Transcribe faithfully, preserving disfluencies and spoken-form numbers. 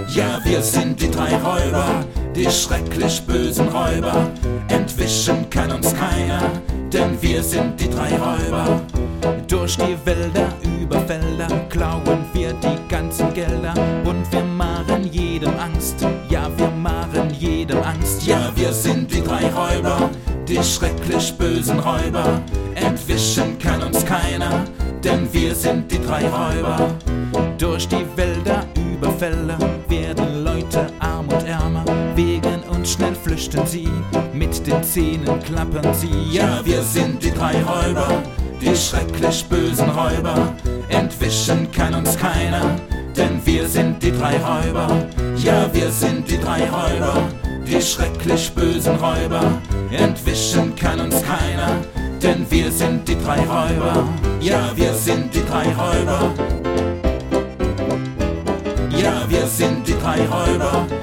Ja, wir sind die drei Räuber, die schrecklich bösen Räuber. Entwischen kann uns keiner, denn wir sind die drei Räuber. Durch die Wälder, über Felder klauen wir die ganzen Gelder und wir machen jedem Angst. Ja, wir machen jedem Angst. Ja, wir sind die drei Räuber, die schrecklich bösen Räuber. Entwischen kann uns keiner, denn wir sind die drei Räuber. Durch die Wälder, über Felder werden Leute arm und ärmer. Wegen uns schnell flüchten sie, mit den Zähnen klappern sie. Ja, wir sind die drei Räuber, die schrecklich bösen Räuber. Entwischen kann uns keiner, denn wir sind die drei Räuber. Ja, wir sind die drei Räuber, die schrecklich bösen Räuber. Entwischen kann uns keiner, denn wir sind die drei Räuber. Ja, wir sind die drei Räuber. Ja, wir sind die drei Räuber,